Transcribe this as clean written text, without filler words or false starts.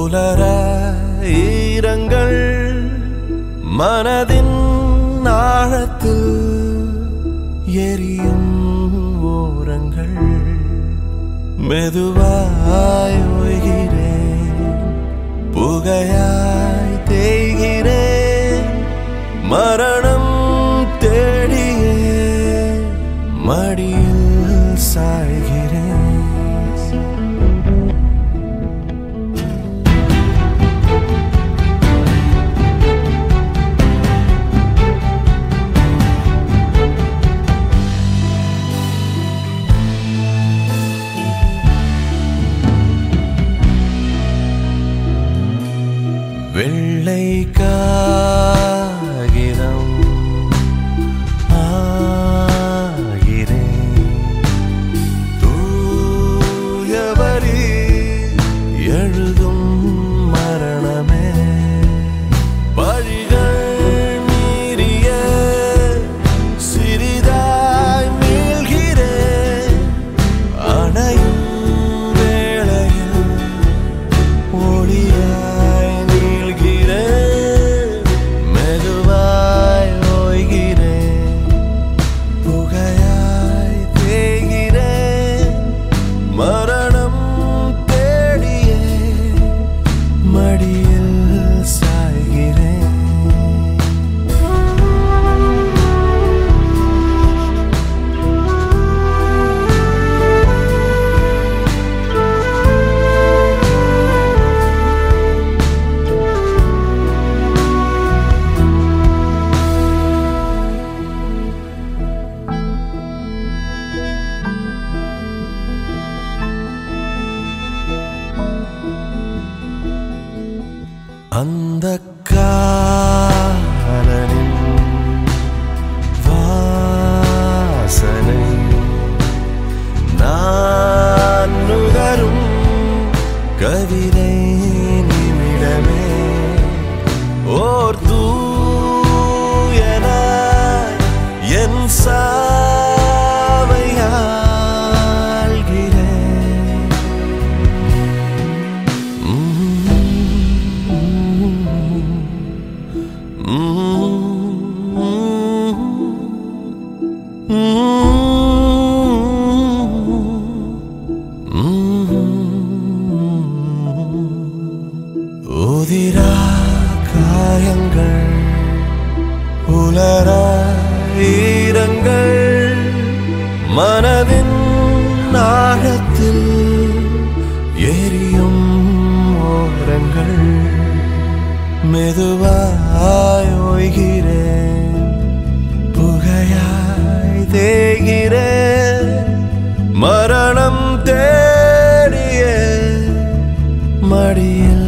புலர ஈரங்கள் மனதின் ஆழத்தில் எரியும் ஓரங்கள் மெதுவாய் ஓய்கிறேன் புகையாய் தேய்கிறேன் மரணம் தேடியே மடியில் சாய்கிறேன் வெள்ளை காகிதம் ஆகிறேன் தூயவரி எழுதும் மரணமே பழிகள் மீறிய சிறிதாய் மீள்கிறேன் அணையும் வேளையில் ஒளியாய் மரணம் தேடியே மடியில் சாய்கிறேன் அந்த காலனின் வாசனை நான் நுகரும் கவிதை நிமிடமே ஓர் தூயனாய் என் உதிரா காயங்கள் உலர ஈரங்கள் மனதின் ஆழத்தில் எரியும் ஓரங்கள் மெதுவாய் ஓய்கிறேன் புகையாய் தேய்கிறேன் மரணம் தேடியே மடியில்